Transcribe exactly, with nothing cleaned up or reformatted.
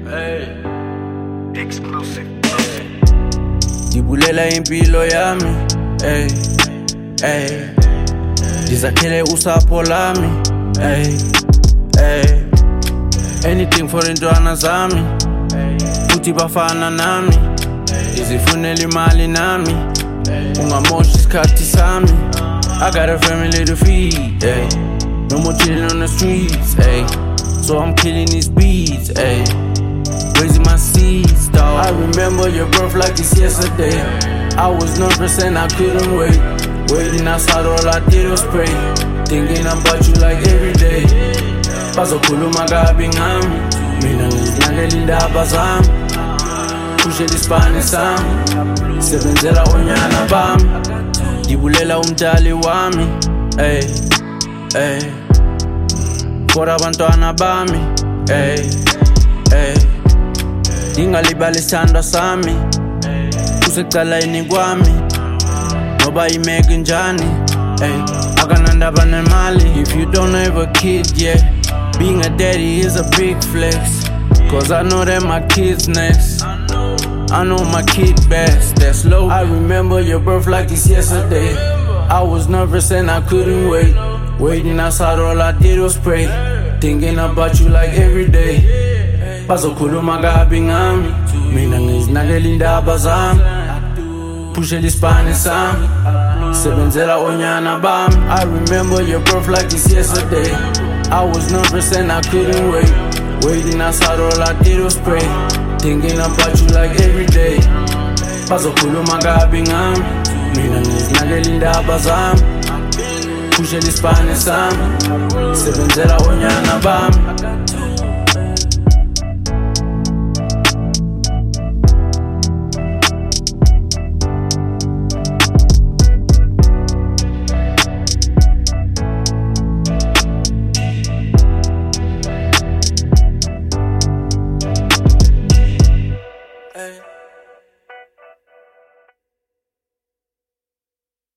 Hey. Exclusive. Hey. Ndibulela impilo yami. Hey. Hey. Ndizakhele usapho lami. Hey. Hey. Anything for intwana zami. Futhi bafana nami. Ndizifunela imali nami. Ungamosha isikhathi sami. I got a family to feed. Hey. No more chilling on the streets. Hey. So I'm killing these beats, ayy. Raising my seeds, dawg. I remember your birth like it's yesterday. I was nervous and I couldn't wait. Waiting outside, all I did was pray. Thinking about you like every day. Bazokhuluma kabi ngami, mina ngizinakela indaba zami. Pushela isibane sami, sebenzela onyana bami. Ndibulela umdali wami, ayy, ayy. For abantwana bami, hey, hey. Ndingalibali isithandwa sami, usecaleni kwami. Noba imeke njani, hey. Akanandaba nemali. If you don't have a kid yet, being a daddy is a big flex. Cause I know that my kid's next. I know my kid best, that's low. I remember your birth like it's yesterday. I was nervous and I couldn't wait. Waiting outside, all I did was pray. Thinking about you like every day. Bazokhuluma kabi ngami, mina ngizinakela indaba zami. Pushela isibane sami, sebenzela onyana bami. I remember your birth like it's yesterday. I was nervous and I couldn't wait. Waiting outside, all I did was pray. Thinking about you like every day. Bazokhuluma kabi ngami, mina ngizinakela indaba zami. Pushela isibane sami, sebenzela onyana bami.